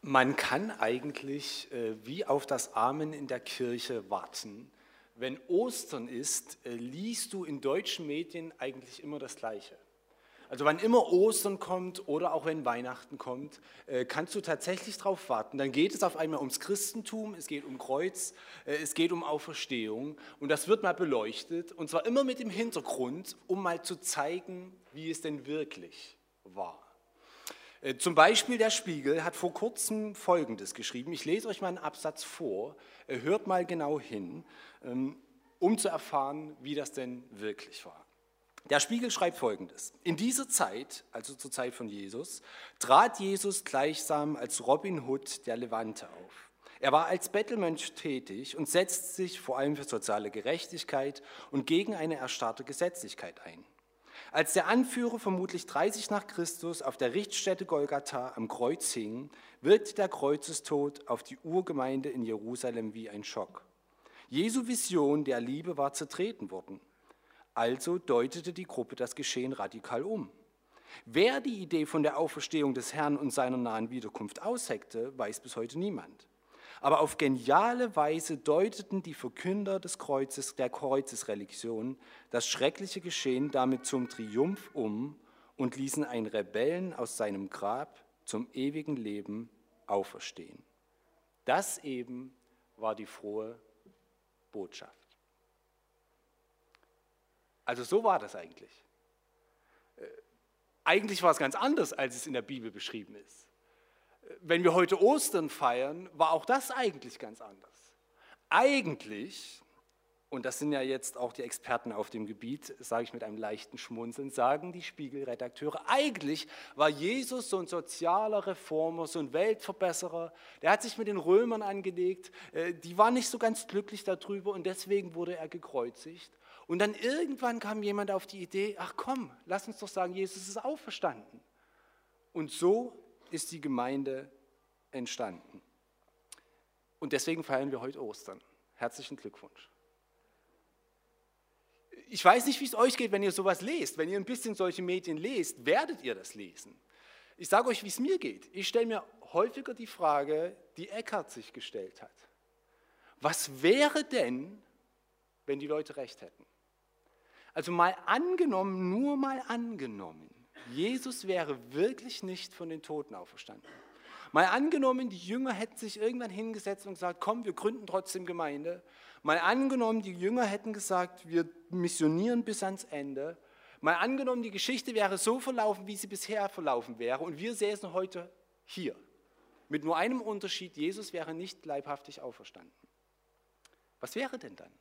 Man kann eigentlich wie auf das Amen in der Kirche warten. Wenn Ostern ist, liest du in deutschen Medien eigentlich immer das Gleiche. Also wann immer Ostern kommt oder auch wenn Weihnachten kommt, kannst du tatsächlich darauf warten. Dann geht es auf einmal ums Christentum, es geht um Kreuz, es geht um Auferstehung und das wird mal beleuchtet und zwar immer mit dem Hintergrund, um mal zu zeigen, wie es denn wirklich war. Zum Beispiel der Spiegel hat vor kurzem Folgendes geschrieben. Ich lese euch mal einen Absatz vor, hört mal genau hin, um zu erfahren, wie das denn wirklich war. Der Spiegel schreibt Folgendes. In dieser Zeit, also zur Zeit von Jesus, trat Jesus gleichsam als Robin Hood der Levante auf. Er war als Bettelmönch tätig und setzte sich vor allem für soziale Gerechtigkeit und gegen eine erstarrte Gesetzlichkeit ein. Als der Anführer vermutlich 30 nach Christus auf der Richtstätte Golgatha am Kreuz hing, wirkte der Kreuzestod auf die Urgemeinde in Jerusalem wie ein Schock. Jesu Vision der Liebe war zertreten worden. Also deutete die Gruppe das Geschehen radikal um. Wer die Idee von der Auferstehung des Herrn und seiner nahen Wiederkunft ausheckte, weiß bis heute niemand. Aber auf geniale Weise deuteten die Verkünder des Kreuzes, der Kreuzesreligion, das schreckliche Geschehen damit zum Triumph um und ließen einen Rebellen aus seinem Grab zum ewigen Leben auferstehen. Das eben war die frohe Botschaft. Also so war das eigentlich. Eigentlich war es ganz anders, als es in der Bibel beschrieben ist. Wenn wir heute Ostern feiern, war auch das eigentlich ganz anders. Eigentlich, und das sind ja jetzt auch die Experten auf dem Gebiet, sage ich mit einem leichten Schmunzeln, sagen die Spiegelredakteure, eigentlich war Jesus so ein sozialer Reformer, so ein Weltverbesserer, der hat sich mit den Römern angelegt, die waren nicht so ganz glücklich darüber und deswegen wurde er gekreuzigt. Und dann irgendwann kam jemand auf die Idee, ach komm, lass uns doch sagen, Jesus ist auferstanden. Und so ist die Gemeinde entstanden. Und deswegen feiern wir heute Ostern. Herzlichen Glückwunsch. Ich weiß nicht, wie es euch geht, wenn ihr sowas lest. Wenn ihr ein bisschen solche Medien lest, werdet ihr das lesen. Ich sage euch, wie es mir geht. Ich stelle mir häufiger die Frage, die Eckhart sich gestellt hat. Was wäre denn, wenn die Leute recht hätten? Also mal angenommen, nur mal angenommen, Jesus wäre wirklich nicht von den Toten auferstanden. Mal angenommen, die Jünger hätten sich irgendwann hingesetzt und gesagt, komm, wir gründen trotzdem Gemeinde. Mal angenommen, die Jünger hätten gesagt, wir missionieren bis ans Ende. Mal angenommen, die Geschichte wäre so verlaufen, wie sie bisher verlaufen wäre und wir säßen heute hier. Mit nur einem Unterschied, Jesus wäre nicht leibhaftig auferstanden. Was wäre denn dann?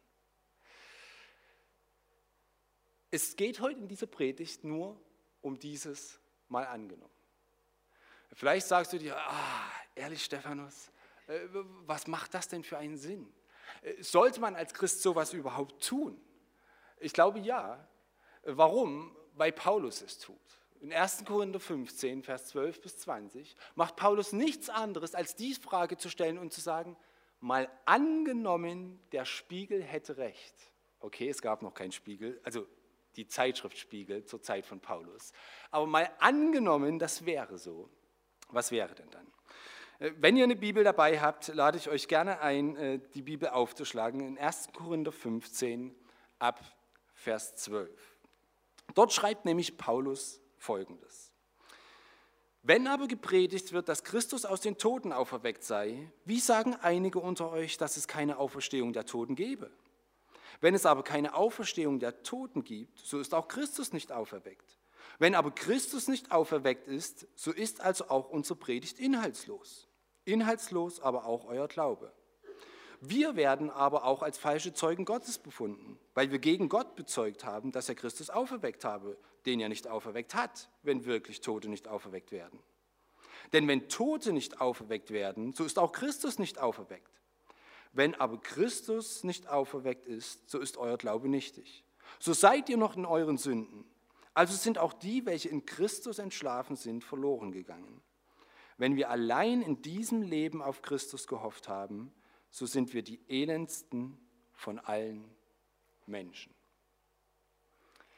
Es geht heute in dieser Predigt nur um dieses Mal angenommen. Vielleicht sagst du dir, ehrlich Stephanus, was macht das denn für einen Sinn? Sollte man als Christ sowas überhaupt tun? Ich glaube ja. Warum? Weil Paulus es tut. In 1. Korinther 15, Vers 12 bis 20 macht Paulus nichts anderes, als die Frage zu stellen und zu sagen, mal angenommen, der Spiegel hätte recht. Okay, es gab noch keinen Spiegel, also die Zeitschrift Spiegel zur Zeit von Paulus. Aber mal angenommen, das wäre so. Was wäre denn dann? Wenn ihr eine Bibel dabei habt, lade ich euch gerne ein, die Bibel aufzuschlagen in 1. Korinther 15 ab Vers 12. Dort schreibt nämlich Paulus Folgendes. Wenn aber gepredigt wird, dass Christus aus den Toten auferweckt sei, wie sagen einige unter euch, dass es keine Auferstehung der Toten gebe? Wenn es aber keine Auferstehung der Toten gibt, so ist auch Christus nicht auferweckt. Wenn aber Christus nicht auferweckt ist, so ist also auch unsere Predigt inhaltslos. Inhaltslos aber auch euer Glaube. Wir werden aber auch als falsche Zeugen Gottes befunden, weil wir gegen Gott bezeugt haben, dass er Christus auferweckt habe, den er nicht auferweckt hat, wenn wirklich Tote nicht auferweckt werden. Denn wenn Tote nicht auferweckt werden, so ist auch Christus nicht auferweckt. Wenn aber Christus nicht auferweckt ist, so ist euer Glaube nichtig. So seid ihr noch in euren Sünden. Also sind auch die, welche in Christus entschlafen sind, verloren gegangen. Wenn wir allein in diesem Leben auf Christus gehofft haben, so sind wir die elendsten von allen Menschen.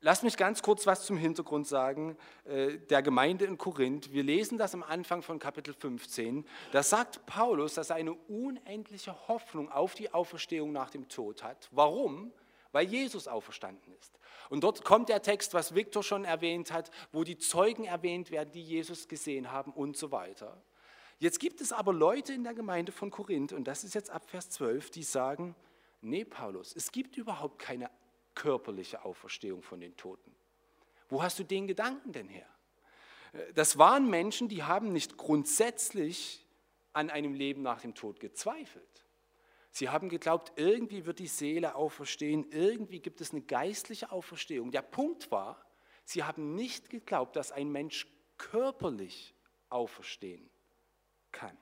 Lass mich ganz kurz was zum Hintergrund sagen, der Gemeinde in Korinth. Wir lesen das am Anfang von Kapitel 15. Da sagt Paulus, dass er eine unendliche Hoffnung auf die Auferstehung nach dem Tod hat. Warum? Weil Jesus auferstanden ist. Und dort kommt der Text, was Viktor schon erwähnt hat, wo die Zeugen erwähnt werden, die Jesus gesehen haben und so weiter. Jetzt gibt es aber Leute in der Gemeinde von Korinth, und das ist jetzt ab Vers 12, die sagen, nee Paulus, es gibt überhaupt keine körperliche Auferstehung von den Toten. Wo hast du den Gedanken denn her? Das waren Menschen, die haben nicht grundsätzlich an einem Leben nach dem Tod gezweifelt. Sie haben geglaubt, irgendwie wird die Seele auferstehen, irgendwie gibt es eine geistliche Auferstehung. Der Punkt war, sie haben nicht geglaubt, dass ein Mensch körperlich auferstehen kann.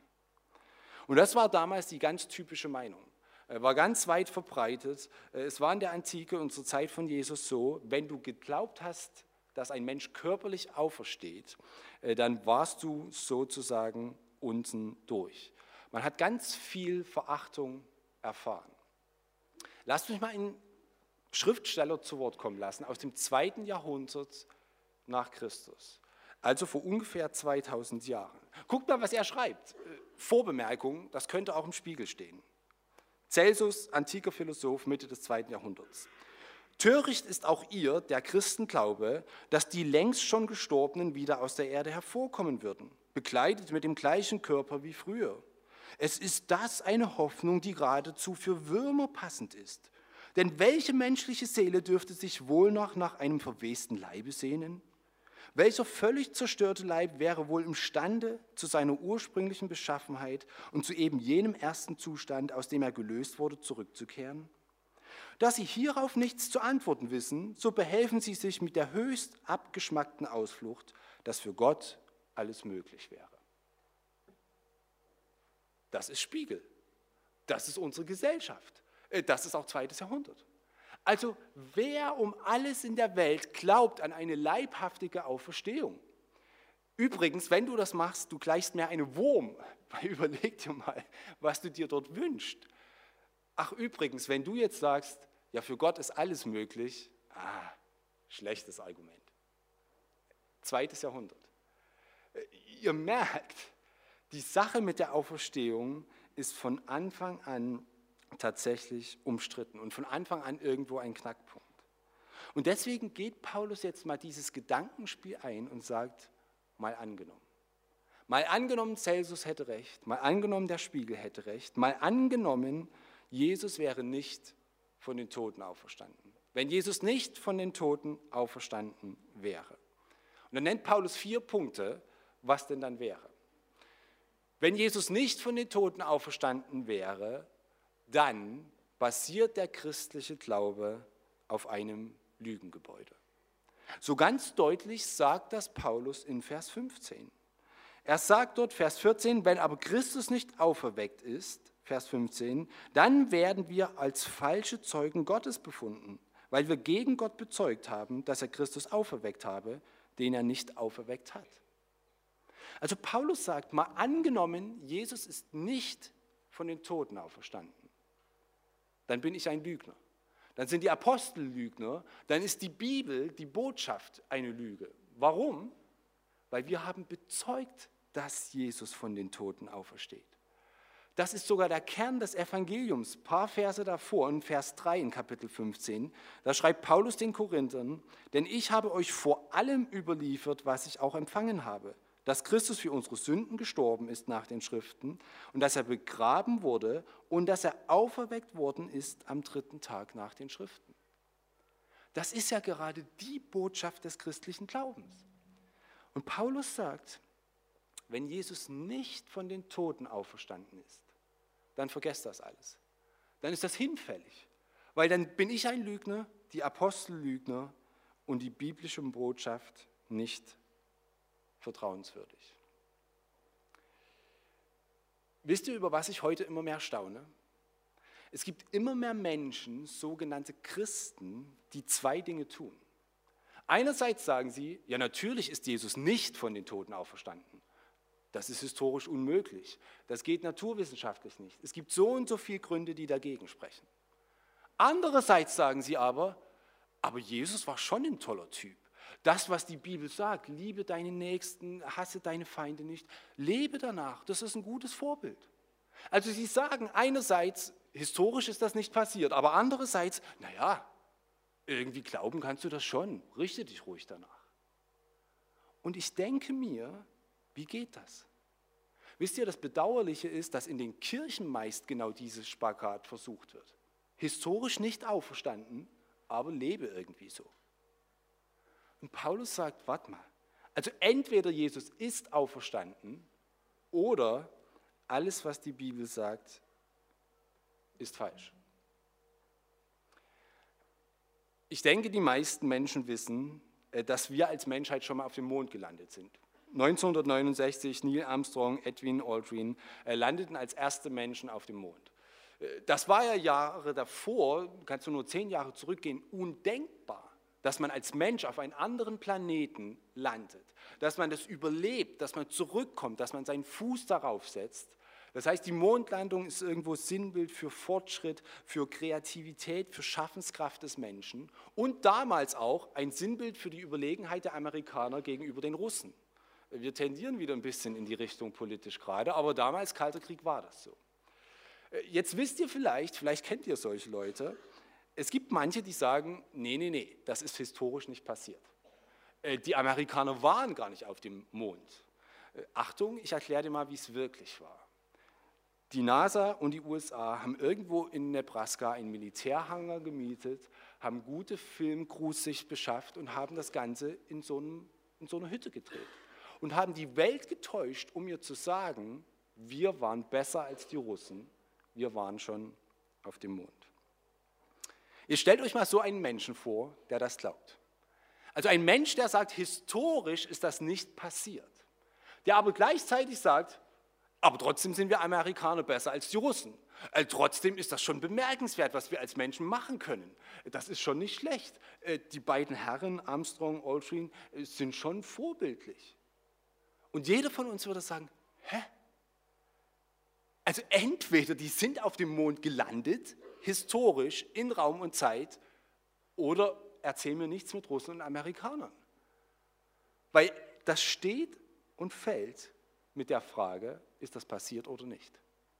Und das war damals die ganz typische Meinung. War ganz weit verbreitet. Es war in der Antike und zur Zeit von Jesus so, wenn du geglaubt hast, dass ein Mensch körperlich aufersteht, dann warst du sozusagen unten durch. Man hat ganz viel Verachtung erfahren. Lasst mich mal einen Schriftsteller zu Wort kommen lassen aus dem 2. Jahrhundert nach Christus, also vor ungefähr 2000 Jahren. Guckt mal, was er schreibt. Vorbemerkung, das könnte auch im Spiegel stehen. Celsus, antiker Philosoph, Mitte des 2. Jahrhunderts. Töricht ist auch ihr, der Christen, glaube, dass die längst schon Gestorbenen wieder aus der Erde hervorkommen würden, bekleidet mit dem gleichen Körper wie früher. Es ist das eine Hoffnung, die geradezu für Würmer passend ist. Denn welche menschliche Seele dürfte sich wohl noch nach einem verwesten Leibe sehnen? Welcher völlig zerstörte Leib wäre wohl imstande, zu seiner ursprünglichen Beschaffenheit und zu eben jenem ersten Zustand, aus dem er gelöst wurde, zurückzukehren? Da Sie hierauf nichts zu antworten wissen, so behelfen Sie sich mit der höchst abgeschmackten Ausflucht, dass für Gott alles möglich wäre. Das ist Spiegel. Das ist unsere Gesellschaft. Das ist auch 2. Jahrhundert. Also wer um alles in der Welt glaubt an eine leibhaftige Auferstehung? Übrigens, wenn du das machst, du gleichst mehr einem Wurm. Überleg dir mal, was du dir dort wünschst. Ach übrigens, wenn du jetzt sagst, ja für Gott ist alles möglich, schlechtes Argument. 2. Jahrhundert. Ihr merkt, die Sache mit der Auferstehung ist von Anfang an tatsächlich umstritten und von Anfang an irgendwo ein Knackpunkt. Und deswegen geht Paulus jetzt mal dieses Gedankenspiel ein und sagt, mal angenommen. Mal angenommen, Celsus hätte recht, mal angenommen, der Spiegel hätte recht, mal angenommen, Jesus wäre nicht von den Toten auferstanden. Wenn Jesus nicht von den Toten auferstanden wäre. Und dann nennt Paulus 4 Punkte, was denn dann wäre. Wenn Jesus nicht von den Toten auferstanden wäre, dann basiert der christliche Glaube auf einem Lügengebäude. So ganz deutlich sagt das Paulus in Vers 15. Er sagt dort, Vers 14, wenn aber Christus nicht auferweckt ist, Vers 15, dann werden wir als falsche Zeugen Gottes befunden, weil wir gegen Gott bezeugt haben, dass er Christus auferweckt habe, den er nicht auferweckt hat. Also Paulus sagt, mal angenommen, Jesus ist nicht von den Toten auferstanden. Dann bin ich ein Lügner. Dann sind die Apostel Lügner. Dann ist die Bibel, die Botschaft, eine Lüge. Warum? Weil wir haben bezeugt, dass Jesus von den Toten aufersteht. Das ist sogar der Kern des Evangeliums. Ein paar Verse davor, in Vers 3 in Kapitel 15, da schreibt Paulus den Korinthern, denn ich habe euch vor allem überliefert, was ich auch empfangen habe, dass Christus für unsere Sünden gestorben ist nach den Schriften und dass er begraben wurde und dass er auferweckt worden ist am 3. Tag nach den Schriften. Das ist ja gerade die Botschaft des christlichen Glaubens. Und Paulus sagt, wenn Jesus nicht von den Toten auferstanden ist, dann vergesst das alles. Dann ist das hinfällig, weil dann bin ich ein Lügner, die Apostel Lügner und die biblische Botschaft nicht vertrauenswürdig. Wisst ihr, über was ich heute immer mehr staune? Es gibt immer mehr Menschen, sogenannte Christen, die 2 Dinge tun. Einerseits sagen sie, ja natürlich ist Jesus nicht von den Toten auferstanden. Das ist historisch unmöglich. Das geht naturwissenschaftlich nicht. Es gibt so und so viele Gründe, die dagegen sprechen. Andererseits sagen sie aber, Aber Jesus war schon ein toller Typ. Das, was die Bibel sagt, liebe deinen Nächsten, hasse deine Feinde nicht, lebe danach, das ist ein gutes Vorbild. Also sie sagen einerseits, historisch ist das nicht passiert, aber andererseits, naja, irgendwie glauben kannst du das schon, richte dich ruhig danach. Und ich denke mir, wie geht das? Wisst ihr, das Bedauerliche ist, dass in den Kirchen meist genau dieses Spagat versucht wird. Historisch nicht auferstanden, aber lebe irgendwie so. Und Paulus sagt, warte mal, also entweder Jesus ist auferstanden oder alles, was die Bibel sagt, ist falsch. Ich denke, die meisten Menschen wissen, dass wir als Menschheit schon mal auf dem Mond gelandet sind. 1969 Neil Armstrong, Edwin Aldrin landeten als erste Menschen auf dem Mond. Das war ja Jahre davor, kannst du nur 10 Jahre zurückgehen, undenkbar, dass man als Mensch auf einen anderen Planeten landet, dass man das überlebt, dass man zurückkommt, dass man seinen Fuß darauf setzt. Das heißt, die Mondlandung ist irgendwo Sinnbild für Fortschritt, für Kreativität, für Schaffenskraft des Menschen und damals auch ein Sinnbild für die Überlegenheit der Amerikaner gegenüber den Russen. Wir tendieren wieder ein bisschen in die Richtung politisch gerade, aber damals, Kalter Krieg, war das so. Jetzt wisst ihr vielleicht kennt ihr solche Leute, es gibt manche, die sagen, nee, das ist historisch nicht passiert. Die Amerikaner waren gar nicht auf dem Mond. Achtung, ich erkläre dir mal, wie es wirklich war. Die NASA und die USA haben irgendwo in Nebraska einen Militärhangar gemietet, haben gute Filmcrews sich beschafft und haben das Ganze in so einer Hütte gedreht. Und haben die Welt getäuscht, um ihr zu sagen, wir waren besser als die Russen, wir waren schon auf dem Mond. Ihr stellt euch mal so einen Menschen vor, der das glaubt. Also ein Mensch, der sagt, historisch ist das nicht passiert. Der aber gleichzeitig sagt, aber trotzdem sind wir Amerikaner besser als die Russen. Trotzdem ist das schon bemerkenswert, was wir als Menschen machen können. Das ist schon nicht schlecht. Die beiden Herren, Armstrong, Aldrin, sind schon vorbildlich. Und jeder von uns würde sagen, hä? Also entweder die sind auf dem Mond gelandet, historisch, in Raum und Zeit, oder erzähl mir nichts mit Russen und Amerikanern. Weil das steht und fällt mit der Frage, ist das passiert oder nicht?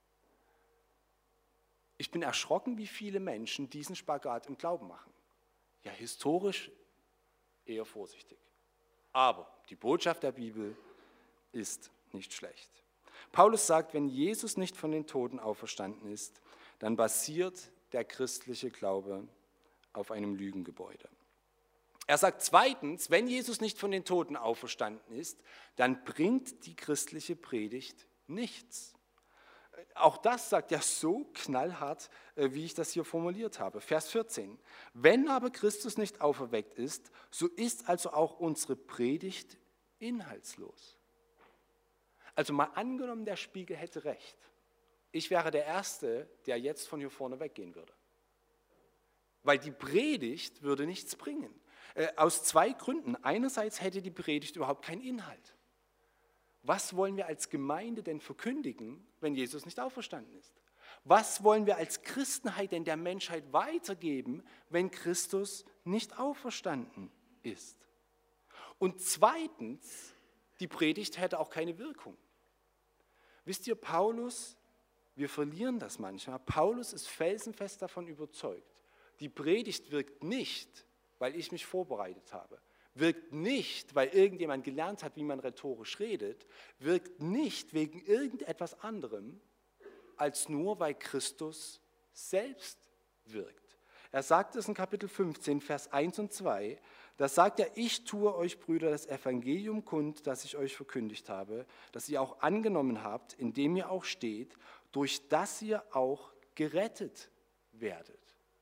Ich bin erschrocken, wie viele Menschen diesen Spagat im Glauben machen. Ja, historisch eher vorsichtig. Aber die Botschaft der Bibel ist nicht schlecht. Paulus sagt, wenn Jesus nicht von den Toten auferstanden ist, dann basiert der christliche Glaube auf einem Lügengebäude. Er sagt zweitens, wenn Jesus nicht von den Toten auferstanden ist, dann bringt die christliche Predigt nichts. Auch das sagt er so knallhart, wie ich das hier formuliert habe. Vers 14. Wenn aber Christus nicht auferweckt ist, so ist also auch unsere Predigt inhaltslos. Also mal angenommen, der Spiegel hätte recht. Ich wäre der Erste, der jetzt von hier vorne weggehen würde. Weil die Predigt würde nichts bringen. Aus 2 Gründen. Einerseits hätte die Predigt überhaupt keinen Inhalt. Was wollen wir als Gemeinde denn verkündigen, wenn Jesus nicht auferstanden ist? Was wollen wir als Christenheit denn der Menschheit weitergeben, wenn Christus nicht auferstanden ist? Und zweitens, die Predigt hätte auch keine Wirkung. Wisst ihr, Paulus, wir verlieren das manchmal, Paulus ist felsenfest davon überzeugt, die Predigt wirkt nicht, weil ich mich vorbereitet habe, wirkt nicht, weil irgendjemand gelernt hat, wie man rhetorisch redet, wirkt nicht wegen irgendetwas anderem, als nur, weil Christus selbst wirkt. Er sagt es in Kapitel 15, Vers 1 und 2, da sagt er, ich tue euch, Brüder, das Evangelium kund, das ich euch verkündigt habe, das ihr auch angenommen habt, in dem ihr auch steht, durch das ihr auch gerettet werdet.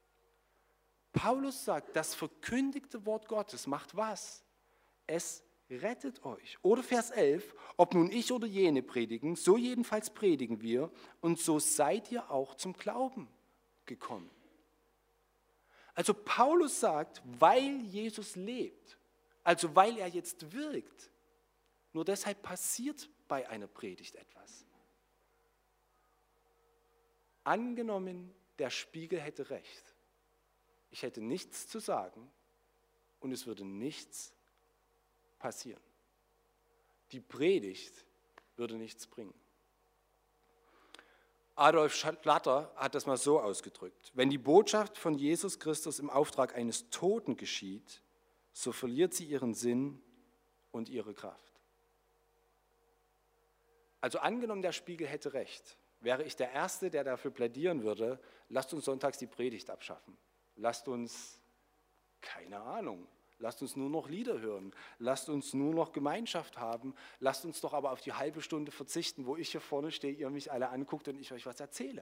Paulus sagt, das verkündigte Wort Gottes macht was? Es rettet euch. Oder Vers 11, ob nun ich oder jene predigen, so jedenfalls predigen wir und so seid ihr auch zum Glauben gekommen. Also Paulus sagt, weil Jesus lebt, also weil er jetzt wirkt, nur deshalb passiert bei einer Predigt etwas. Angenommen, der Spiegel hätte recht. Ich hätte nichts zu sagen, und es würde nichts passieren. Die Predigt würde nichts bringen. Adolf Schlatter hat das mal so ausgedrückt: Wenn die Botschaft von Jesus Christus im Auftrag eines Toten geschieht, so verliert sie ihren Sinn und ihre Kraft. Also angenommen, der Spiegel hätte recht, wäre ich der Erste, der dafür plädieren würde, lasst uns sonntags die Predigt abschaffen. Lasst uns, keine Ahnung, lasst uns nur noch Lieder hören, lasst uns nur noch Gemeinschaft haben, lasst uns doch aber auf die halbe Stunde verzichten, wo ich hier vorne stehe, ihr mich alle anguckt und ich euch was erzähle.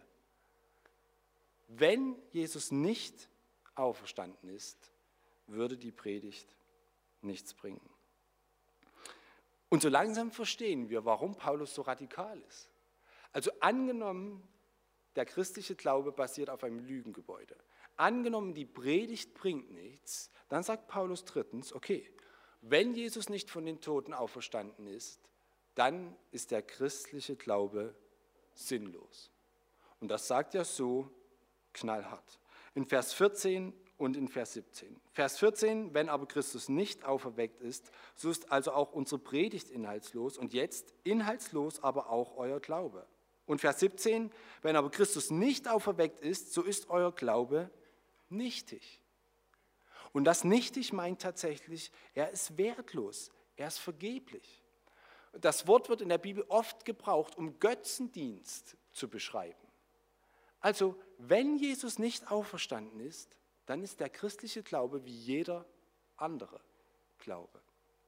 Wenn Jesus nicht auferstanden ist, würde die Predigt nichts bringen. Und so langsam verstehen wir, warum Paulus so radikal ist. Also angenommen, der christliche Glaube basiert auf einem Lügengebäude. Angenommen, die Predigt bringt nichts, dann sagt Paulus drittens, okay, wenn Jesus nicht von den Toten auferstanden ist, dann ist der christliche Glaube sinnlos. Und das sagt er so knallhart. In Vers 14 und in Vers 17. Vers 14, wenn aber Christus nicht auferweckt ist, so ist also auch unsere Predigt inhaltslos und jetzt inhaltslos aber auch euer Glaube. Und Vers 17, wenn aber Christus nicht auferweckt ist, so ist euer Glaube nichtig. Und das nichtig meint tatsächlich, er ist wertlos, er ist vergeblich. Das Wort wird in der Bibel oft gebraucht, um Götzendienst zu beschreiben. Also, wenn Jesus nicht auferstanden ist, dann ist der christliche Glaube wie jeder andere Glaube.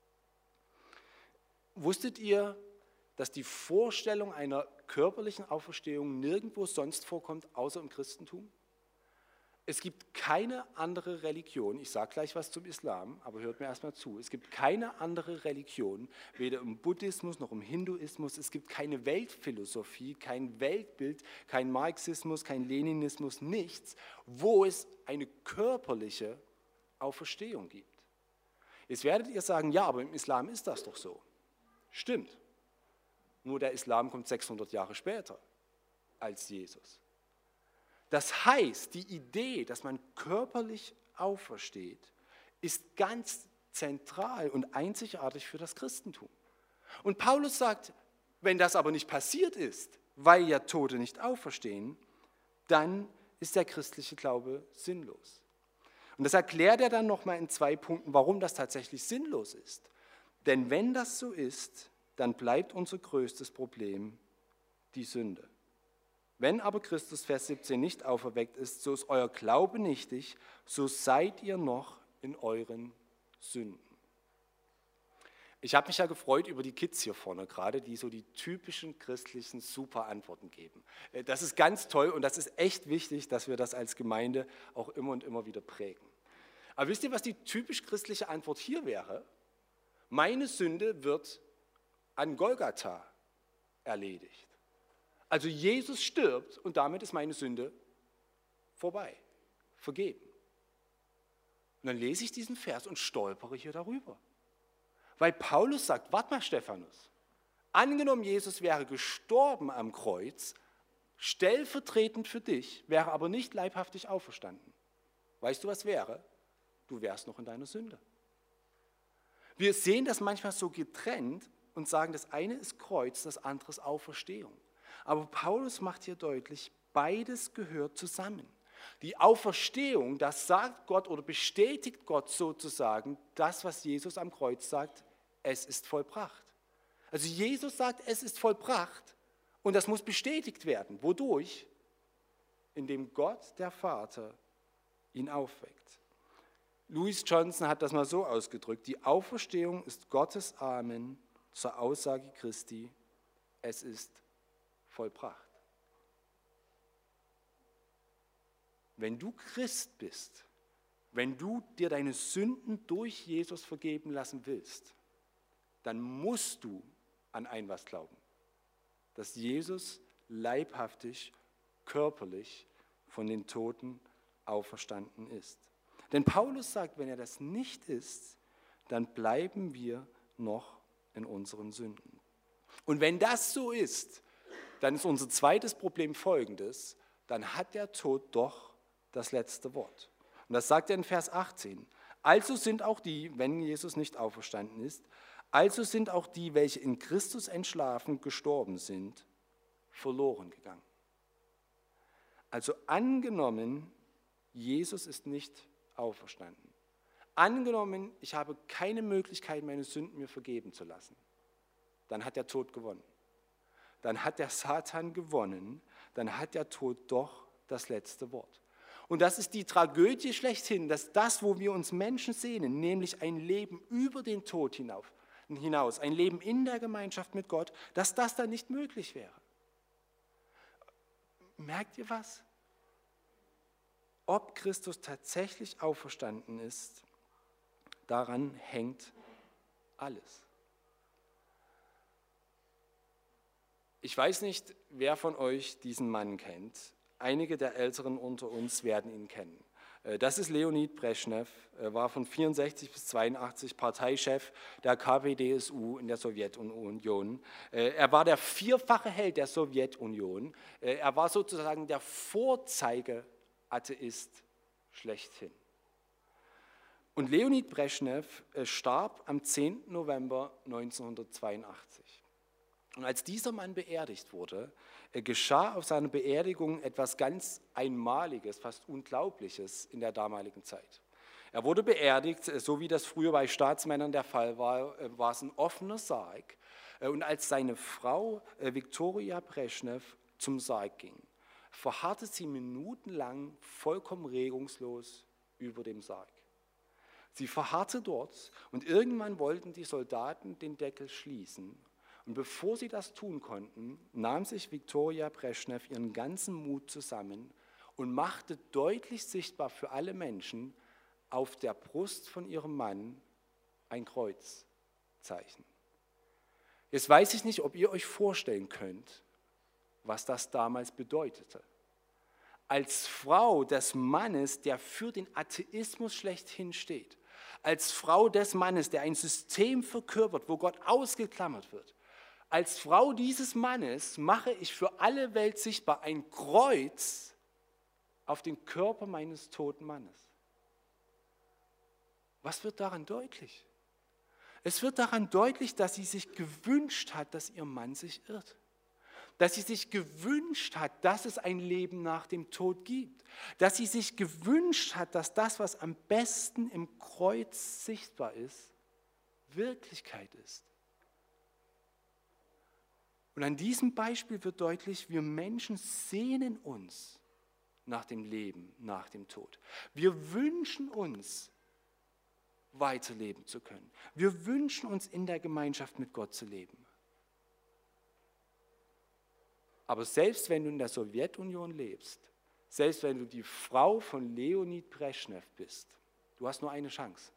Wusstet ihr, dass die Vorstellung einer körperlichen Auferstehung nirgendwo sonst vorkommt, außer im Christentum? Es gibt keine andere Religion, ich sage gleich was zum Islam, aber hört mir erstmal zu, es gibt keine andere Religion, weder im Buddhismus noch im Hinduismus, es gibt keine Weltphilosophie, kein Weltbild, kein Marxismus, kein Leninismus, nichts, wo es eine körperliche Auferstehung gibt. Jetzt werdet ihr sagen, ja, aber im Islam ist das doch so. Stimmt, nur der Islam kommt 600 Jahre später als Jesus. Das heißt, die Idee, dass man körperlich aufersteht, ist ganz zentral und einzigartig für das Christentum. Und Paulus sagt, wenn das aber nicht passiert ist, weil ja Tote nicht auferstehen, dann ist der christliche Glaube sinnlos. Und das erklärt er dann nochmal in 2 Punkten, warum das tatsächlich sinnlos ist. Denn wenn das so ist, dann bleibt unser größtes Problem die Sünde. Wenn aber Christus, Vers 17, nicht auferweckt ist, so ist euer Glaube nichtig, so seid ihr noch in euren Sünden. Ich habe mich ja gefreut über die Kids hier vorne gerade, die so die typischen christlichen super Antworten geben. Das ist ganz toll und das ist echt wichtig, dass wir das als Gemeinde auch immer und immer wieder prägen. Aber wisst ihr, was die typisch christliche Antwort hier wäre? Meine Sünde wird an Golgatha erledigt. Also Jesus stirbt und damit ist meine Sünde vorbei, vergeben. Und dann lese ich diesen Vers und stolpere hier darüber. Weil Paulus sagt, warte mal Stephanus, angenommen Jesus wäre gestorben am Kreuz, stellvertretend für dich, wäre aber nicht leibhaftig auferstanden. Weißt du, was wäre? Du wärst noch in deiner Sünde. Wir sehen das manchmal so getrennt und sagen, das eine ist Kreuz, das andere ist Auferstehung. Aber Paulus macht hier deutlich, beides gehört zusammen. Die Auferstehung, das sagt Gott oder bestätigt Gott sozusagen, das, was Jesus am Kreuz sagt, es ist vollbracht. Also Jesus sagt, es ist vollbracht und das muss bestätigt werden. Wodurch? Indem Gott, der Vater, ihn aufweckt. Louis Johnson hat das mal so ausgedrückt, die Auferstehung ist Gottes Amen zur Aussage Christi, es ist vollbracht. Wenn du Christ bist, wenn du dir deine Sünden durch Jesus vergeben lassen willst, dann musst du an ein was glauben, dass Jesus leibhaftig, körperlich von den Toten auferstanden ist. Denn Paulus sagt, wenn er das nicht ist, dann bleiben wir noch in unseren Sünden. Und wenn das so ist, dann ist unser zweites Problem folgendes, dann hat der Tod doch das letzte Wort. Und das sagt er in Vers 18. Also sind auch die, wenn Jesus nicht auferstanden ist, also sind auch die, welche in Christus entschlafen, gestorben sind, verloren gegangen. Also angenommen, Jesus ist nicht auferstanden. Angenommen, ich habe keine Möglichkeit, meine Sünden mir vergeben zu lassen. Dann hat der Tod gewonnen. Dann hat der Satan gewonnen. Dann hat der Tod doch das letzte Wort. Und das ist die Tragödie schlechthin, dass das, wo wir uns Menschen sehnen, nämlich ein Leben über den Tod hinaus, ein Leben in der Gemeinschaft mit Gott, dass das dann nicht möglich wäre. Merkt ihr was? Ob Christus tatsächlich auferstanden ist, daran hängt alles. Ich weiß nicht, wer von euch diesen Mann kennt. Einige der Älteren unter uns werden ihn kennen. Das ist Leonid Breschnew, war von 1964 bis 1982 Parteichef der KPDSU in der Sowjetunion. Er war der vierfache Held der Sowjetunion. Er war sozusagen der Vorzeige-Atheist schlechthin. Und Leonid Breschnew starb am 10. November 1982. Und als dieser Mann beerdigt wurde, geschah auf seiner Beerdigung etwas ganz Einmaliges, fast Unglaubliches in der damaligen Zeit. Er wurde beerdigt, so wie das früher bei Staatsmännern der Fall war, war es ein offener Sarg. Und als seine Frau Viktoria Breschnew zum Sarg ging, verharrte sie minutenlang vollkommen regungslos über dem Sarg. Sie verharrte dort und irgendwann wollten die Soldaten den Deckel schließen. Und bevor sie das tun konnten, nahm sich Viktoria Breschnew ihren ganzen Mut zusammen und machte deutlich sichtbar für alle Menschen auf der Brust von ihrem Mann ein Kreuzzeichen. Jetzt weiß ich nicht, ob ihr euch vorstellen könnt, was das damals bedeutete. Als Frau des Mannes, der für den Atheismus schlechthin steht, als Frau des Mannes, der ein System verkörpert, wo Gott ausgeklammert wird, als Frau dieses Mannes mache ich für alle Welt sichtbar ein Kreuz auf den Körper meines toten Mannes. Was wird daran deutlich? Es wird daran deutlich, dass sie sich gewünscht hat, dass ihr Mann sich irrt. Dass sie sich gewünscht hat, dass es ein Leben nach dem Tod gibt. Dass sie sich gewünscht hat, dass das, was am besten im Kreuz sichtbar ist, Wirklichkeit ist. Und an diesem Beispiel wird deutlich, wir Menschen sehnen uns nach dem Leben, nach dem Tod. Wir wünschen uns, weiterleben zu können. Wir wünschen uns, in der Gemeinschaft mit Gott zu leben. Aber selbst wenn du in der Sowjetunion lebst, selbst wenn du die Frau von Leonid Breschnew bist, du hast nur eine Chance.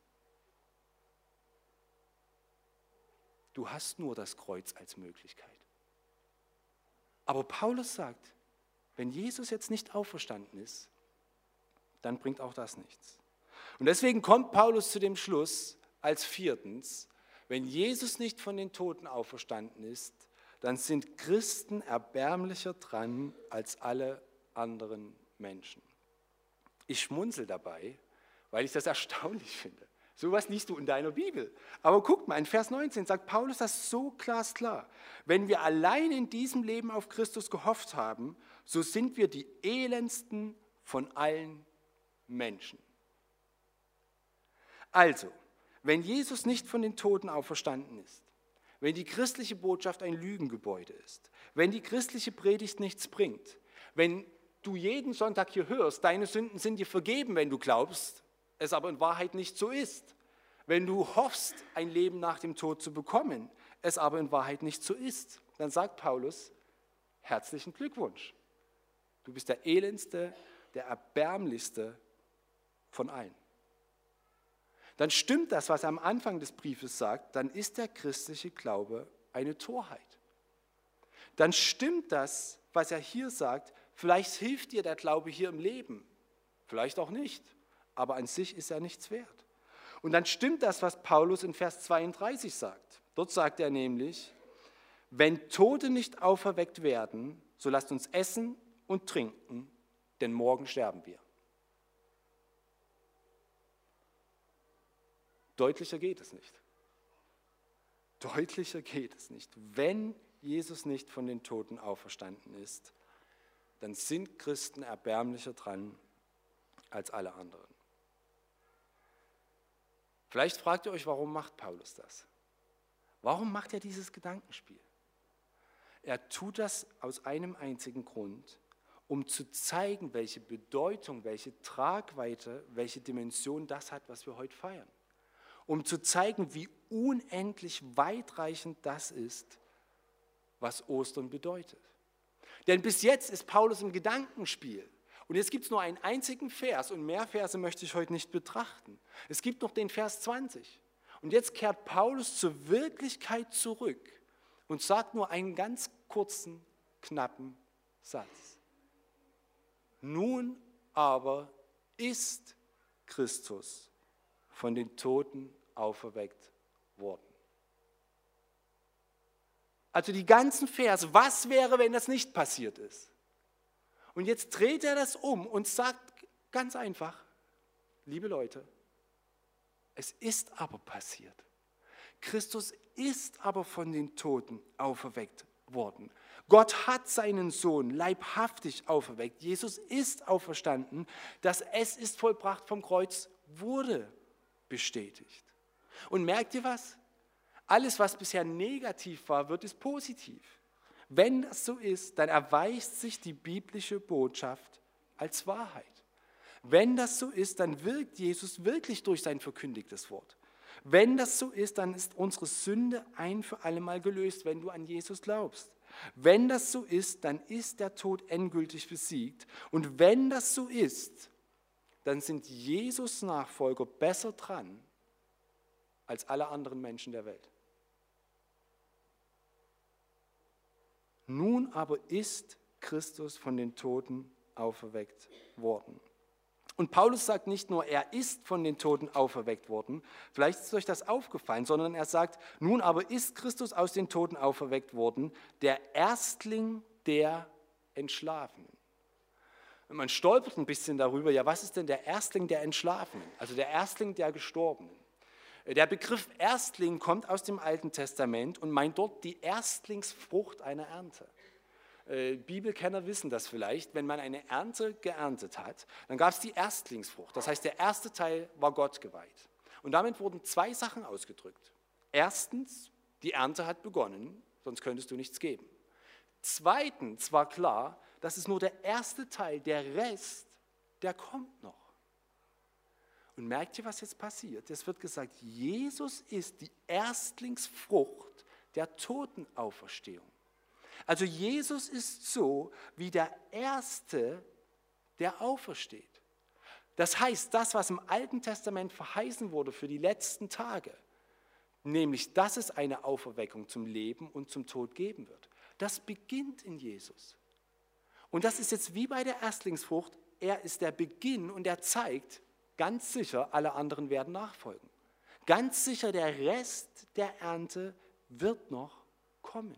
Du hast nur das Kreuz als Möglichkeit. Aber Paulus sagt, wenn Jesus jetzt nicht auferstanden ist, dann bringt auch das nichts. Und deswegen kommt Paulus zu dem Schluss als viertens, wenn Jesus nicht von den Toten auferstanden ist, dann sind Christen erbärmlicher dran als alle anderen Menschen. Ich schmunzel dabei, weil ich das erstaunlich finde. Sowas liest du in deiner Bibel. Aber guck mal, in Vers 19 sagt Paulus das so glasklar. Wenn wir allein in diesem Leben auf Christus gehofft haben, so sind wir die elendsten von allen Menschen. Also, wenn Jesus nicht von den Toten auferstanden ist, wenn die christliche Botschaft ein Lügengebäude ist, wenn die christliche Predigt nichts bringt, wenn du jeden Sonntag hier hörst, deine Sünden sind dir vergeben, wenn du glaubst, es aber in Wahrheit nicht so ist, wenn du hoffst, ein Leben nach dem Tod zu bekommen, es aber in Wahrheit nicht so ist, dann sagt Paulus, herzlichen Glückwunsch. Du bist der elendste, der erbärmlichste von allen. Dann stimmt das, was er am Anfang des Briefes sagt, dann ist der christliche Glaube eine Torheit. Dann stimmt das, was er hier sagt, vielleicht hilft dir der Glaube hier im Leben, vielleicht auch nicht, aber an sich ist er nichts wert. Und dann stimmt das, was Paulus in Vers 32 sagt. Dort sagt er nämlich, wenn Tote nicht auferweckt werden, so lasst uns essen und trinken, denn morgen sterben wir. Deutlicher geht es nicht. Deutlicher geht es nicht. Wenn Jesus nicht von den Toten auferstanden ist, dann sind Christen erbärmlicher dran als alle anderen. Vielleicht fragt ihr euch, warum macht Paulus das? Warum macht er dieses Gedankenspiel? Er tut das aus einem einzigen Grund, um zu zeigen, welche Bedeutung, welche Tragweite, welche Dimension das hat, was wir heute feiern. Um zu zeigen, wie unendlich weitreichend das ist, was Ostern bedeutet. Denn bis jetzt ist Paulus im Gedankenspiel. Und jetzt gibt es nur einen einzigen Vers und mehr Verse möchte ich heute nicht betrachten. Es gibt noch den Vers 20. Und jetzt kehrt Paulus zur Wirklichkeit zurück und sagt nur einen ganz kurzen, knappen Satz. Nun aber ist Christus von den Toten auferweckt worden. Also die ganzen Verse, was wäre, wenn das nicht passiert ist? Und jetzt dreht er das um und sagt ganz einfach, liebe Leute, es ist aber passiert. Christus ist aber von den Toten auferweckt worden. Gott hat seinen Sohn leibhaftig auferweckt. Jesus ist auferstanden. Das Es ist vollbracht vom Kreuz wurde bestätigt. Und merkt ihr was? Alles, was bisher negativ war, wird es positiv. Wenn das so ist, dann erweist sich die biblische Botschaft als Wahrheit. Wenn das so ist, dann wirkt Jesus wirklich durch sein verkündigtes Wort. Wenn das so ist, dann ist unsere Sünde ein für alle Mal gelöst, wenn du an Jesus glaubst. Wenn das so ist, dann ist der Tod endgültig besiegt. Und wenn das so ist, dann sind Jesus Nachfolger besser dran als alle anderen Menschen der Welt. Nun aber ist Christus von den Toten auferweckt worden. Und Paulus sagt nicht nur, er ist von den Toten auferweckt worden, vielleicht ist euch das aufgefallen, sondern er sagt, nun aber ist Christus aus den Toten auferweckt worden, der Erstling der Entschlafenen. Und man stolpert ein bisschen darüber, ja, was ist denn der Erstling der Entschlafenen, also der Erstling der Gestorbenen? Der Begriff Erstling kommt aus dem Alten Testament und meint dort die Erstlingsfrucht einer Ernte. Bibelkenner wissen das vielleicht, wenn man eine Ernte geerntet hat, dann gab es die Erstlingsfrucht. Das heißt, der erste Teil war Gott geweiht. Und damit wurden zwei Sachen ausgedrückt. Erstens, die Ernte hat begonnen, sonst könntest du nichts geben. Zweitens war klar, das ist nur der erste Teil, der Rest, der kommt noch. Und merkt ihr, was jetzt passiert? Es wird gesagt, Jesus ist die Erstlingsfrucht der Totenauferstehung. Also Jesus ist so wie der Erste, der aufersteht. Das heißt, das, was im Alten Testament verheißen wurde für die letzten Tage, nämlich, dass es eine Auferweckung zum Leben und zum Tod geben wird, das beginnt in Jesus. Und das ist jetzt wie bei der Erstlingsfrucht, er ist der Beginn und er zeigt, ganz sicher, alle anderen werden nachfolgen. Ganz sicher, der Rest der Ernte wird noch kommen.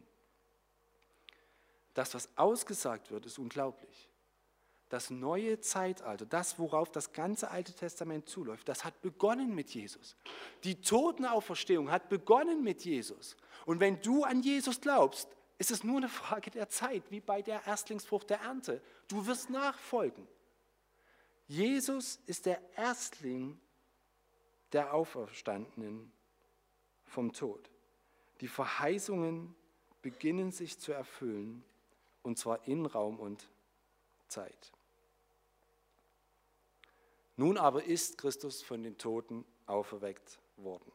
Das, was ausgesagt wird, ist unglaublich. Das neue Zeitalter, das, worauf das ganze Alte Testament zuläuft, das hat begonnen mit Jesus. Die Totenauferstehung hat begonnen mit Jesus. Und wenn du an Jesus glaubst, ist es nur eine Frage der Zeit, wie bei der Erstlingsfrucht der Ernte. Du wirst nachfolgen. Jesus ist der Erstling der Auferstandenen vom Tod. Die Verheißungen beginnen sich zu erfüllen, und zwar in Raum und Zeit. Nun aber ist Christus von den Toten auferweckt worden.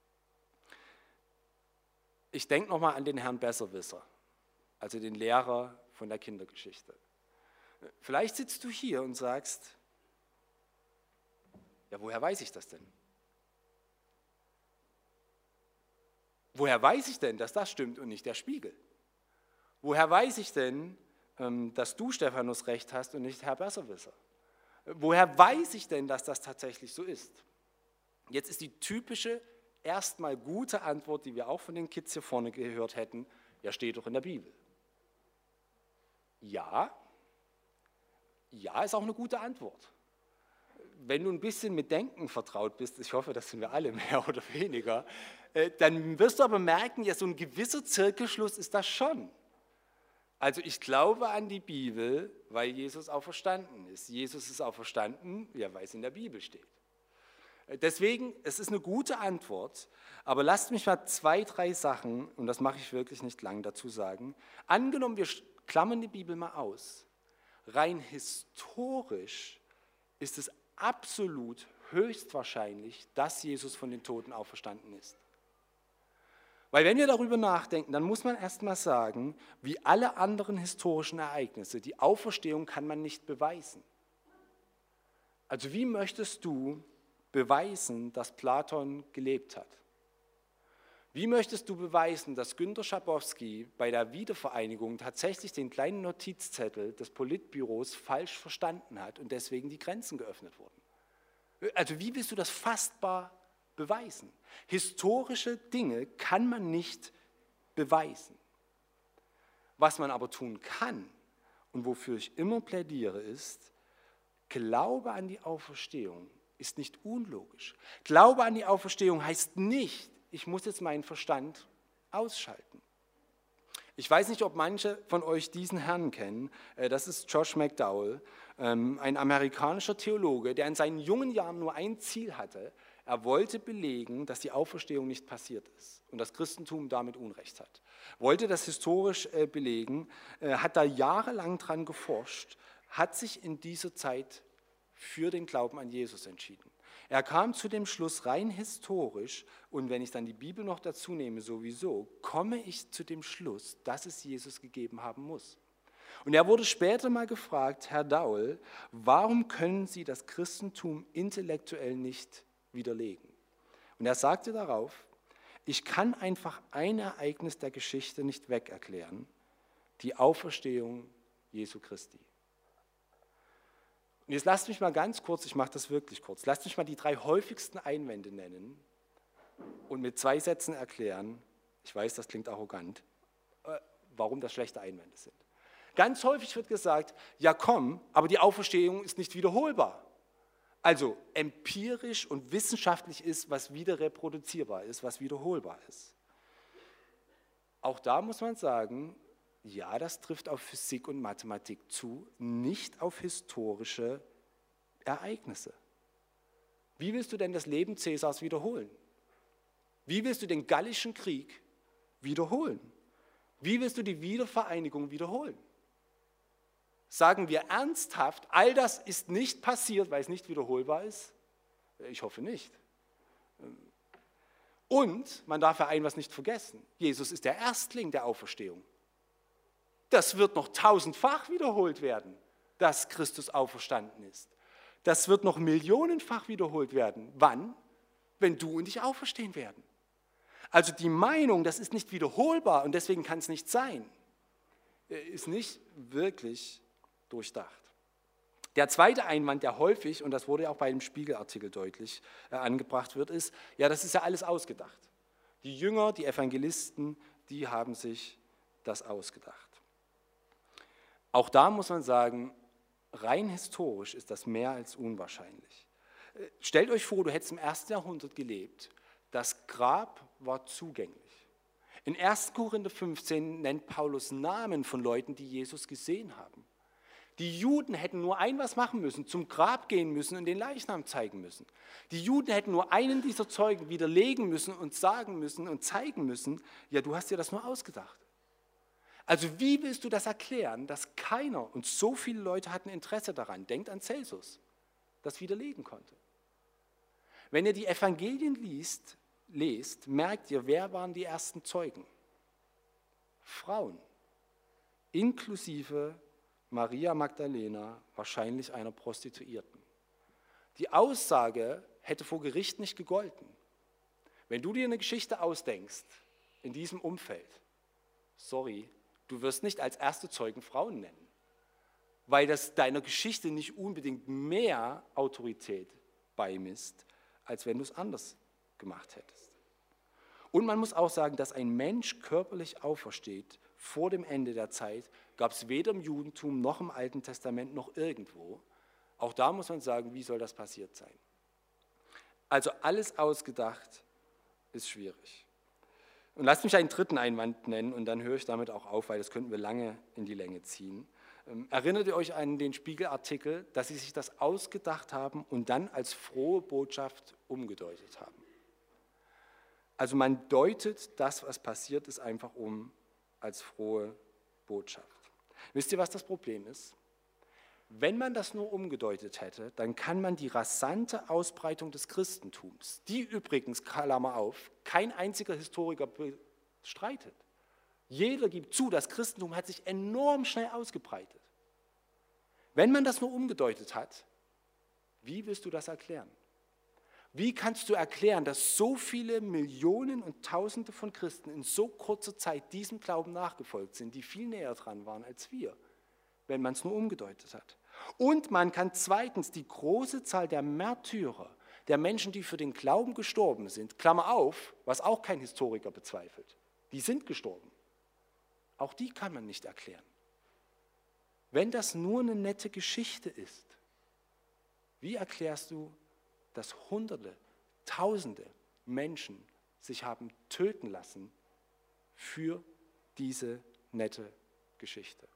Ich denke nochmal an den Herrn Besserwisser, also den Lehrer von der Kindergeschichte. Vielleicht sitzt du hier und sagst, ja, woher weiß ich das denn? Woher weiß ich denn, dass das stimmt und nicht der Spiegel? Woher weiß ich denn, dass du, Stephanus, recht hast und nicht Herr Besserwisser? Woher weiß ich denn, dass das tatsächlich so ist? Jetzt ist die typische, erstmal gute Antwort, die wir auch von den Kids hier vorne gehört hätten, ja, steht doch in der Bibel. Ja, ist auch eine gute Antwort. wenn du ein bisschen mit Denken vertraut bist, ich hoffe, das sind wir alle mehr oder weniger, dann wirst du aber merken, ja, so ein gewisser Zirkelschluss ist das schon. Also ich glaube an die Bibel, weil Jesus auferstanden ist. Jesus ist auferstanden, ja, weil es in der Bibel steht. Deswegen, es ist eine gute Antwort, aber lasst mich mal 2, 3 Sachen, und das mache ich wirklich nicht lang, dazu sagen. Angenommen, wir klammern die Bibel mal aus. Rein historisch ist es absolut höchstwahrscheinlich, dass Jesus von den Toten auferstanden ist. Weil wenn wir darüber nachdenken, dann muss man erstmal sagen, wie alle anderen historischen Ereignisse, die Auferstehung kann man nicht beweisen. Also wie möchtest du beweisen, dass Platon gelebt hat? Wie möchtest du beweisen, dass Günter Schabowski bei der Wiedervereinigung tatsächlich den kleinen Notizzettel des Politbüros falsch verstanden hat und deswegen die Grenzen geöffnet wurden? Also wie willst du das fassbar beweisen? Historische Dinge kann man nicht beweisen. Was man aber tun kann und wofür ich immer plädiere ist, Glaube an die Auferstehung ist nicht unlogisch. Glaube an die Auferstehung heißt nicht, ich muss jetzt meinen Verstand ausschalten. Ich weiß nicht, ob manche von euch diesen Herrn kennen. Das ist Josh McDowell, ein amerikanischer Theologe, der in seinen jungen Jahren nur ein Ziel hatte. Er wollte belegen, dass die Auferstehung nicht passiert ist und das Christentum damit Unrecht hat. Wollte das historisch belegen, hat da jahrelang dran geforscht, hat sich in dieser Zeit für den Glauben an Jesus entschieden. Er kam zu dem Schluss rein historisch, und wenn ich dann die Bibel noch dazu nehme, sowieso, komme ich zu dem Schluss, dass es Jesus gegeben haben muss. Und er wurde später mal gefragt, Herr Dowell, warum können Sie das Christentum intellektuell nicht widerlegen? Und er sagte darauf, ich kann einfach ein Ereignis der Geschichte nicht wegerklären, die Auferstehung Jesu Christi. Und jetzt lasst mich mal ganz kurz, ich mache das wirklich kurz, lasst mich mal die 3 häufigsten Einwände nennen und mit 2 Sätzen erklären, ich weiß, das klingt arrogant, warum das schlechte Einwände sind. Ganz häufig wird gesagt, ja komm, aber die Auferstehung ist nicht wiederholbar. Also empirisch und wissenschaftlich ist, was wieder reproduzierbar ist, was wiederholbar ist. Auch da muss man sagen, ja, das trifft auf Physik und Mathematik zu, nicht auf historische Ereignisse. Wie willst du denn das Leben Cäsars wiederholen? Wie willst du den Gallischen Krieg wiederholen? Wie willst du die Wiedervereinigung wiederholen? Sagen wir ernsthaft, all das ist nicht passiert, weil es nicht wiederholbar ist? Ich hoffe nicht. Und man darf ja ein was nicht vergessen, Jesus ist der Erstling der Auferstehung. Das wird noch 1000-fach wiederholt werden, dass Christus auferstanden ist. Das wird noch millionenfach wiederholt werden. Wann? Wenn du und ich auferstehen werden. Also die Meinung, das ist nicht wiederholbar und deswegen kann es nicht sein, ist nicht wirklich durchdacht. Der zweite Einwand, der häufig, und das wurde ja auch bei dem Spiegelartikel deutlich angebracht wird, ist, ja, das ist ja alles ausgedacht. Die Jünger, die Evangelisten, die haben sich das ausgedacht. Auch da muss man sagen, rein historisch ist das mehr als unwahrscheinlich. Stellt euch vor, du hättest im 1. Jahrhundert gelebt. Das Grab war zugänglich. In 1. Korinther 15 nennt Paulus Namen von Leuten, die Jesus gesehen haben. Die Juden hätten nur ein was machen müssen, zum Grab gehen müssen und den Leichnam zeigen müssen. Die Juden hätten nur einen dieser Zeugen widerlegen müssen und sagen müssen und zeigen müssen, ja, du hast dir das nur ausgedacht. Also wie willst du das erklären, dass keiner, und so viele Leute hatten Interesse daran, denkt an Celsus, das widerlegen konnte? Wenn ihr die Evangelien lest, merkt ihr, wer waren die ersten Zeugen? Frauen, inklusive Maria Magdalena, wahrscheinlich einer Prostituierten. Die Aussage hätte vor Gericht nicht gegolten. Wenn du dir eine Geschichte ausdenkst, in diesem Umfeld, sorry, du wirst nicht als erste Zeugen Frauen nennen, weil das deiner Geschichte nicht unbedingt mehr Autorität beimisst, als wenn du es anders gemacht hättest. Und man muss auch sagen, dass ein Mensch körperlich aufersteht vor dem Ende der Zeit, gab es weder im Judentum noch im Alten Testament noch irgendwo. Auch da muss man sagen, wie soll das passiert sein? Also alles ausgedacht ist schwierig. Und lasst mich einen dritten Einwand nennen und dann höre ich damit auch auf, weil das könnten wir lange in die Länge ziehen. Erinnert ihr euch an den Spiegelartikel, dass sie sich das ausgedacht haben und dann als frohe Botschaft umgedeutet haben? Also man deutet das, was passiert ist, einfach um als frohe Botschaft. Wisst ihr, was das Problem ist? Wenn man das nur umgedeutet hätte, dann kann man die rasante Ausbreitung des Christentums, die übrigens, Klammer auf, kein einziger Historiker bestreitet. Jeder gibt zu, das Christentum hat sich enorm schnell ausgebreitet. Wenn man das nur umgedeutet hat, wie willst du das erklären? Wie kannst du erklären, dass so viele Millionen und Tausende von Christen in so kurzer Zeit diesem Glauben nachgefolgt sind, die viel näher dran waren als wir, wenn man es nur umgedeutet hat? Und man kann zweitens die große Zahl der Märtyrer, der Menschen, die für den Glauben gestorben sind, Klammer auf, was auch kein Historiker bezweifelt, die sind gestorben. Auch die kann man nicht erklären. Wenn das nur eine nette Geschichte ist, wie erklärst du, dass Hunderte, Tausende Menschen sich haben töten lassen für diese nette Geschichte?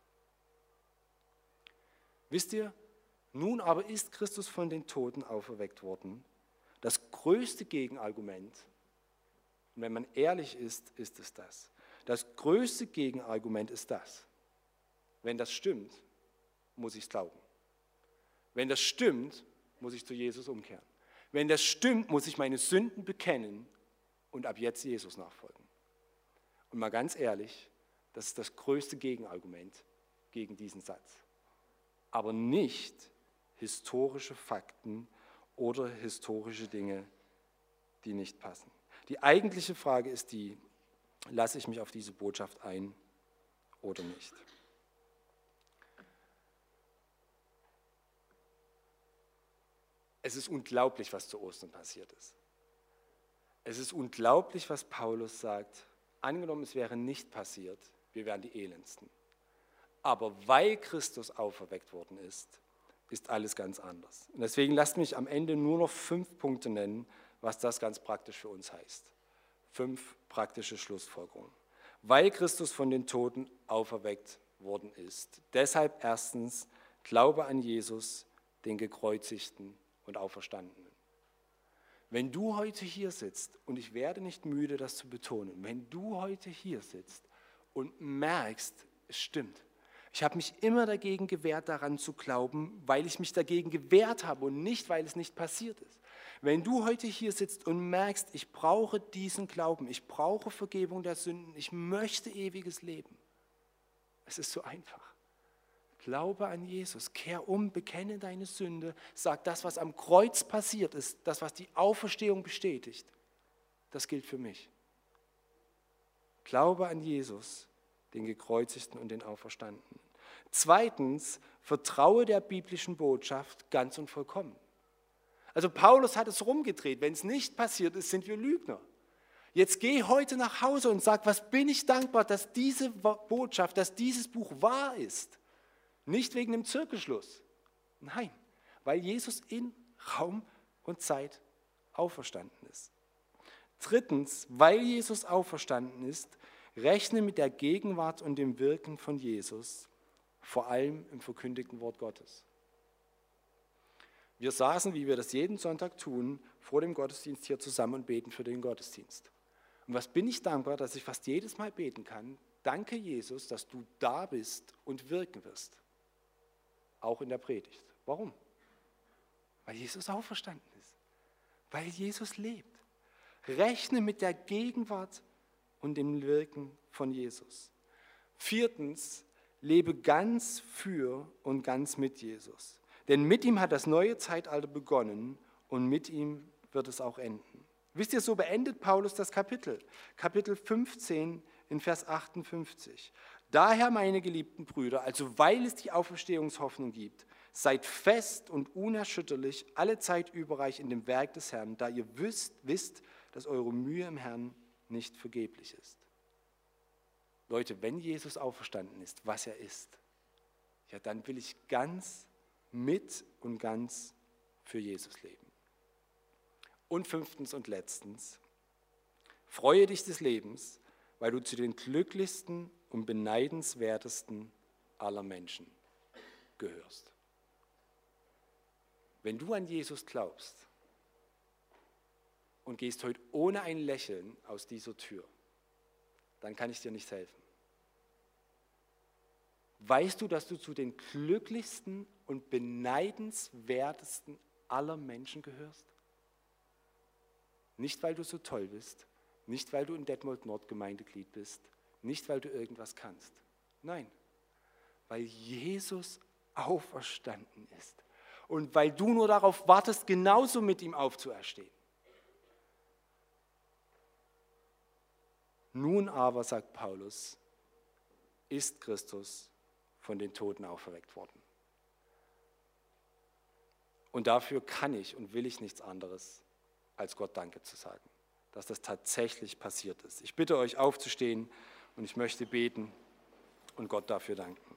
Wisst ihr, nun aber ist Christus von den Toten auferweckt worden. Das größte Gegenargument, und wenn man ehrlich ist, ist es das. Das größte Gegenargument ist das. Wenn das stimmt, muss ich es glauben. Wenn das stimmt, muss ich zu Jesus umkehren. Wenn das stimmt, muss ich meine Sünden bekennen und ab jetzt Jesus nachfolgen. Und mal ganz ehrlich, das ist das größte Gegenargument gegen diesen Satz. Aber nicht historische Fakten oder historische Dinge, die nicht passen. Die eigentliche Frage ist die, lasse ich mich auf diese Botschaft ein oder nicht? Es ist unglaublich, was zu Ostern passiert ist. Es ist unglaublich, was Paulus sagt. Angenommen, es wäre nicht passiert, wir wären die Elendsten. Aber weil Christus auferweckt worden ist, ist alles ganz anders. Und deswegen lasst mich am Ende nur noch 5 Punkte nennen, was das ganz praktisch für uns heißt. 5 praktische Schlussfolgerungen. Weil Christus von den Toten auferweckt worden ist. Deshalb erstens, Glaube an Jesus, den Gekreuzigten und Auferstandenen. Wenn du heute hier sitzt, und ich werde nicht müde, das zu betonen, wenn du heute hier sitzt und merkst, es stimmt, ich habe mich immer dagegen gewehrt, daran zu glauben, weil ich mich dagegen gewehrt habe und nicht, weil es nicht passiert ist. Wenn du heute hier sitzt und merkst, ich brauche diesen Glauben, ich brauche Vergebung der Sünden, ich möchte ewiges Leben, es ist so einfach. Glaube an Jesus, kehr um, bekenne deine Sünde, sag das, was am Kreuz passiert ist, das, was die Auferstehung bestätigt, das gilt für mich. Glaube an Jesus, den Gekreuzigten und den Auferstandenen. Zweitens, vertraue der biblischen Botschaft ganz und vollkommen. Also Paulus hat es rumgedreht, wenn es nicht passiert ist, sind wir Lügner. Jetzt geh heute nach Hause und sag, was bin ich dankbar, dass diese Botschaft, dass dieses Buch wahr ist. Nicht wegen dem Zirkelschluss, nein, weil Jesus in Raum und Zeit auferstanden ist. Drittens, weil Jesus auferstanden ist, rechne mit der Gegenwart und dem Wirken von Jesus, vor allem im verkündigten Wort Gottes. Wir saßen, wie wir das jeden Sonntag tun, vor dem Gottesdienst hier zusammen und beten für den Gottesdienst. Und was bin ich dankbar, dass ich fast jedes Mal beten kann, danke Jesus, dass du da bist und wirken wirst. Auch in der Predigt. Warum? Weil Jesus auferstanden ist. Weil Jesus lebt. Rechne mit der Gegenwart und dem Wirken von Jesus. Viertens, lebe ganz für und ganz mit Jesus. Denn mit ihm hat das neue Zeitalter begonnen und mit ihm wird es auch enden. Wisst ihr, so beendet Paulus das Kapitel. Kapitel 15 in Vers 58. Daher, meine geliebten Brüder, also weil es die Auferstehungshoffnung gibt, seid fest und unerschütterlich, alle Zeit überreich in dem Werk des Herrn, da ihr wisst, dass eure Mühe im Herrn nicht vergeblich ist. Leute, wenn Jesus auferstanden ist, was er ist, ja, dann will ich ganz mit und ganz für Jesus leben. Und 5. und letztens, freue dich des Lebens, weil du zu den glücklichsten und beneidenswertesten aller Menschen gehörst. Wenn du an Jesus glaubst und gehst heute ohne ein Lächeln aus dieser Tür, dann kann ich dir nicht helfen. Weißt du, dass du zu den glücklichsten und beneidenswertesten aller Menschen gehörst? Nicht, weil du so toll bist, nicht, weil du in Detmold Nord Gemeindeglied bist, nicht, weil du irgendwas kannst. Nein, weil Jesus auferstanden ist und weil du nur darauf wartest, genauso mit ihm aufzuerstehen. Nun aber, sagt Paulus, ist Christus von den Toten auferweckt worden. Und dafür kann ich und will ich nichts anderes, als Gott Danke zu sagen, dass das tatsächlich passiert ist. Ich bitte euch aufzustehen und ich möchte beten und Gott dafür danken.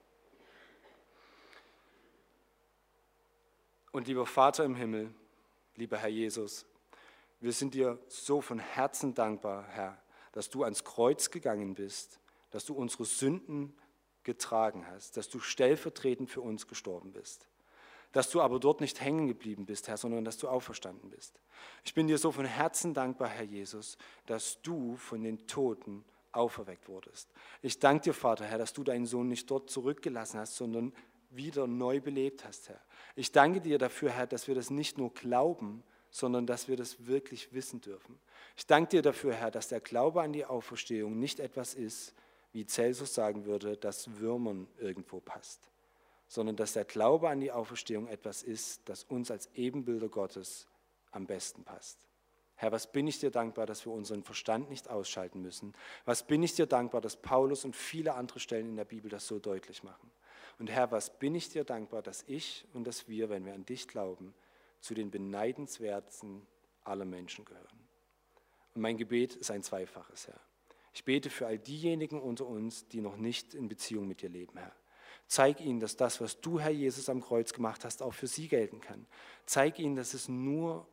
Und lieber Vater im Himmel, lieber Herr Jesus, wir sind dir so von Herzen dankbar, Herr, dass du ans Kreuz gegangen bist, dass du unsere Sünden getragen hast, dass du stellvertretend für uns gestorben bist, dass du aber dort nicht hängen geblieben bist, Herr, sondern dass du auferstanden bist. Ich bin dir so von Herzen dankbar, Herr Jesus, dass du von den Toten auferweckt wurdest. Ich danke dir, Vater, Herr, dass du deinen Sohn nicht dort zurückgelassen hast, sondern wieder neu belebt hast, Herr. Ich danke dir dafür, Herr, dass wir das nicht nur glauben, sondern dass wir das wirklich wissen dürfen. Ich danke dir dafür, Herr, dass der Glaube an die Auferstehung nicht etwas ist, wie Celsus sagen würde, das Würmern irgendwo passt, sondern dass der Glaube an die Auferstehung etwas ist, das uns als Ebenbilder Gottes am besten passt. Herr, was bin ich dir dankbar, dass wir unseren Verstand nicht ausschalten müssen? Was bin ich dir dankbar, dass Paulus und viele andere Stellen in der Bibel das so deutlich machen? Und Herr, was bin ich dir dankbar, dass ich und dass wir, wenn wir an dich glauben, zu den beneidenswertesten aller Menschen gehören. Und mein Gebet ist ein zweifaches, Herr. Ich bete für all diejenigen unter uns, die noch nicht in Beziehung mit dir leben, Herr. Zeig ihnen, dass das, was du, Herr Jesus, am Kreuz gemacht hast, auch für sie gelten kann. Zeig ihnen, dass es nur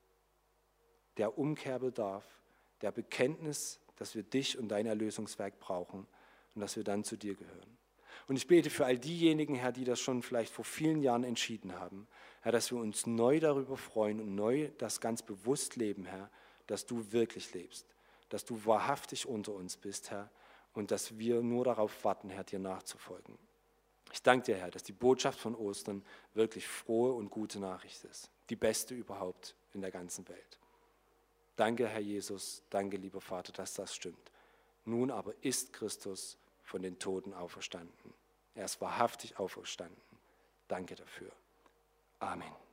der Umkehr bedarf, der Bekenntnis, dass wir dich und dein Erlösungswerk brauchen und dass wir dann zu dir gehören. Und ich bete für all diejenigen, Herr, die das schon vielleicht vor vielen Jahren entschieden haben, Herr, dass wir uns neu darüber freuen und neu das ganz bewusst leben, Herr, dass du wirklich lebst, dass du wahrhaftig unter uns bist, Herr, und dass wir nur darauf warten, Herr, dir nachzufolgen. Ich danke dir, Herr, dass die Botschaft von Ostern wirklich frohe und gute Nachricht ist, die beste überhaupt in der ganzen Welt. Danke, Herr Jesus, danke, lieber Vater, dass das stimmt. Nun aber ist Christus von den Toten auferstanden. Er ist wahrhaftig auferstanden. Danke dafür. Amen.